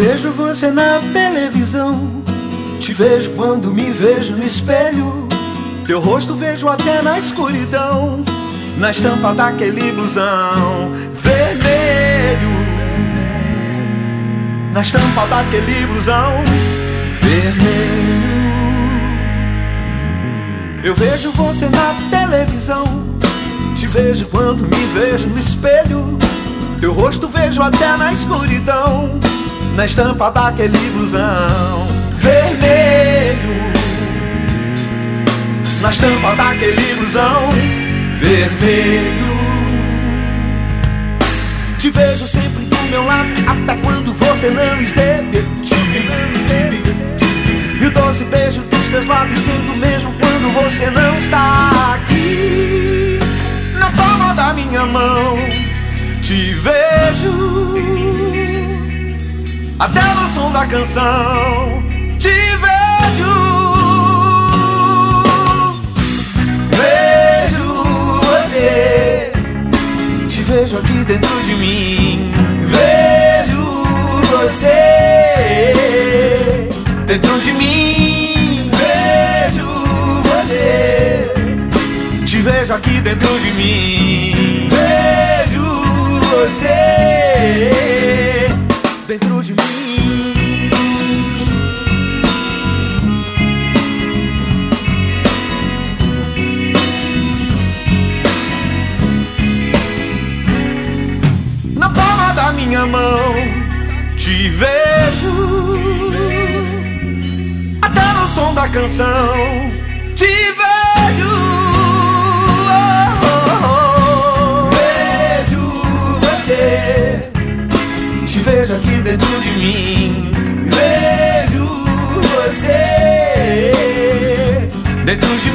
vejo você na televisão, te vejo quando me vejo no espelho. Teu rosto vejo até na escuridão, na estampa daquele blusão vermelho, na estampa daquele blusão vermelho. Eu vejo você na televisão, te vejo quando me vejo no espelho. Teu rosto vejo até na escuridão, na estampa daquele blusão vermelho, na estampa daquele blusão vermelho. Te vejo sempre do meu lado, até quando você não esteve. E o doce beijo dos teus lábios sinto mesmo quando você não está aqui. Na palma da minha mão te vejo, até no som da canção te vejo. Vejo você, te vejo aqui dentro de mim. Vejo você dentro de mim. Vejo você, te vejo aqui dentro de mim. Vejo você dentro de mim. Na palma da minha mão te vejo, até no som da canção te vejo. Vejo você, te vejo aqui dentro de mim. Vejo você dentro de